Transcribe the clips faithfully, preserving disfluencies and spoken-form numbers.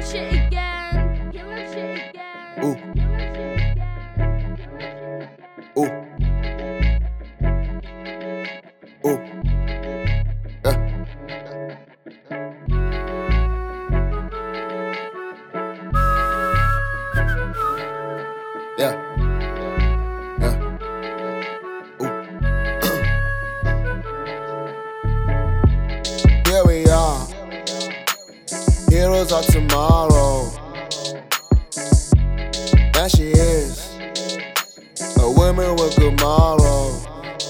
shit again. Killing shit again. Ooh. Ooh. Ooh. Yeah. Yeah. Yeah. Ooh. Here we are, heroes of tomorrow. There she is, a woman with good morals.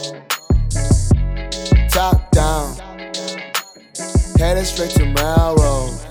Top down, headed straight to Melrose.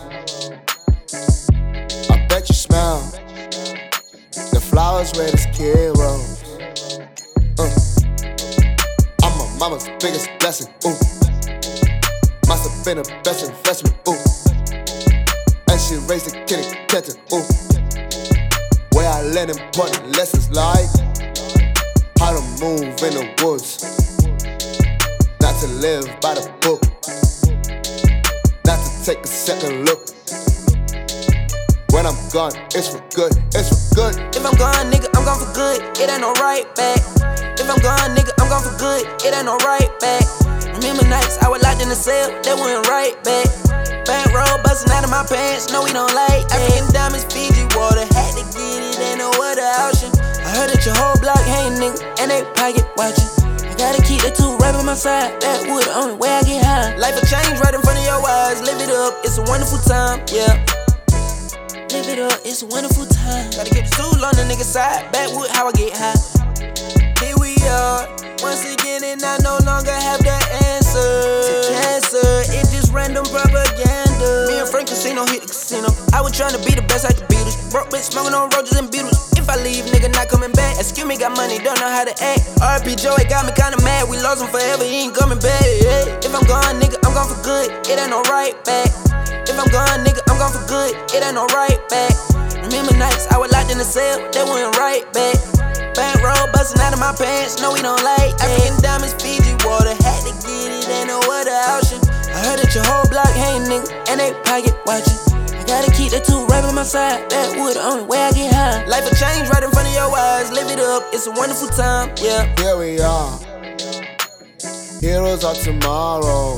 I bet you smell the flowers where this kid rose. Uh. I'm my mama's biggest blessing. Ooh. Must have been a best investment. Ooh. And she raised a kitty catcher. Ooh. Where I learned important lessons like how to move in the woods, not to live by the book, not to take a second look. When I'm gone, it's for good, it's for good. If I'm gone, nigga, I'm gone for good. It ain't no right back. If I'm gone, nigga, I'm gone for good. It ain't no right back. Remember nights I was locked in the cell, that went right back. Bankroll bustin' out of my pants, no we don't like that. African diamonds, Fiji water, had to get it, ain't no other option. I heard that your whole block hatin', nigga, and they pocket watchin'. I gotta keep the two right by my side, that wood the only way I get high. Life will change right in front of your eyes, live it up, it's a wonderful time, yeah. Live it up, it's a wonderful time. Gotta keep the stool on the nigga side, backwood how I get high. Here we are, once again, and I no longer have the answer to cancer, it's just random propaganda. Me and Frank Casino hit the casino. I was trying to be the best at the Beatles. Broke bitch smoking on roaches and Beatles. If I leave, nigga not coming back. Excuse me, got money, don't know how to act. R I P Joey got me kinda mad. We lost him forever, he ain't coming back. Yeah. If I'm gone, nigga, I'm gone for good. It ain't no right back. If I'm gone, nigga, I'm gone for good. It ain't no right back. Remember nights I was locked in the cell, that went right back. Bankroll bustin' out of my pants, no we don't like that. African diamonds, Fiji water, had to get it, ain't no other option. I heard that your whole block hatin', nigga, and they pocket watchin'. I gotta keep the two right by my side, that wood the only way I get high. Life will change right in front of your eyes, live it up, it's a wonderful time, yeah. Here we are, heroes of tomorrow.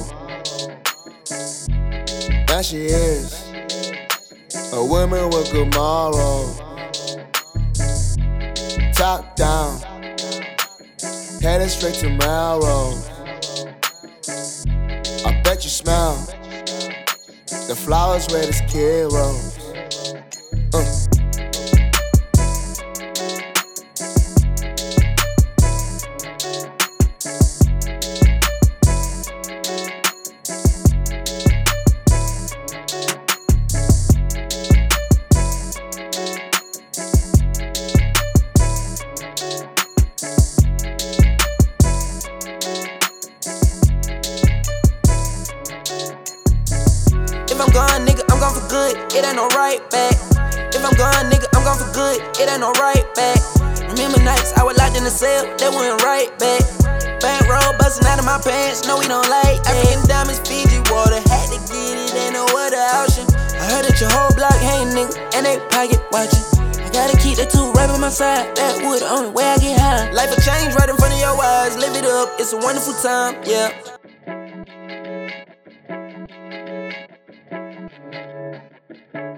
There she is, a woman with good morals. Top down, headed straight to Melrose. I bet you smell the flowers where this kid rose. Uh. If I'm gone, nigga, I'm gone for good. It ain't no right back. If I'm gone, nigga, I'm gone for good. It ain't no right back. Remember nights I was locked in the cell, that went right back. Bankroll bustin' out of my pants, no we don't like that. African diamonds, Fiji water, had to get it, ain't no other option. I heard that your whole block hatin', nigga, and they pocket watchin'. I gotta keep the two right by my side, that wood the only way I get high. Life will change right in front of your eyes, live it up, it's a wonderful time, yeah.